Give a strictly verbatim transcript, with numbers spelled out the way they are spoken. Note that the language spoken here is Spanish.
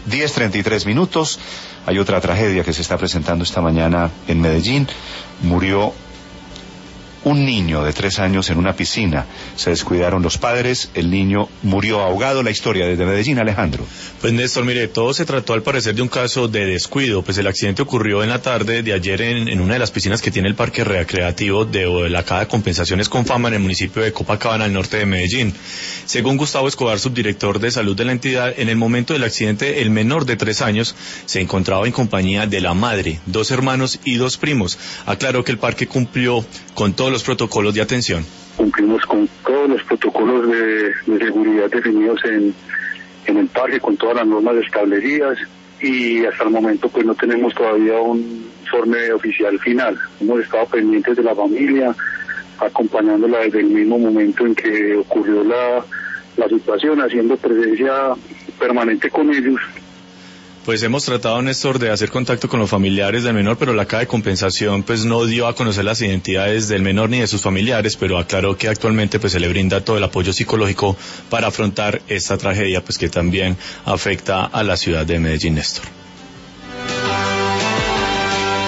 diez treinta y tres minutos. Hay otra tragedia que se está presentando esta mañana en Medellín. Murió un niño de tres años en una piscina. Se descuidaron los padres, el niño murió ahogado. La historia desde Medellín, Alejandro. Pues Néstor, mire, todo se trató al parecer de un caso de descuido. Pues el accidente ocurrió en la tarde de ayer en, en una de las piscinas que tiene el parque recreativo de la Caja de Compensaciones Confama en el municipio de Copacabana, al norte de Medellín. Según Gustavo Escobar, subdirector de salud de la entidad, en el momento del accidente el menor de tres años se encontraba en compañía de la madre, dos hermanos y dos primos. Aclaró que el parque cumplió con todo los protocolos de atención. Cumplimos con todos los protocolos de, de seguridad definidos en, en el parque, con todas las normas establecidas, y hasta el momento pues no tenemos todavía un informe oficial final. Hemos estado pendientes de la familia, acompañándola desde el mismo momento en que ocurrió la, la situación, haciendo presencia permanente con ellos. Pues hemos tratado, Néstor, de hacer contacto con los familiares del menor, pero la Caja de Compensación pues no dio a conocer las identidades del menor ni de sus familiares, pero aclaró que actualmente pues se le brinda todo el apoyo psicológico para afrontar esta tragedia pues que también afecta a la ciudad de Medellín, Néstor.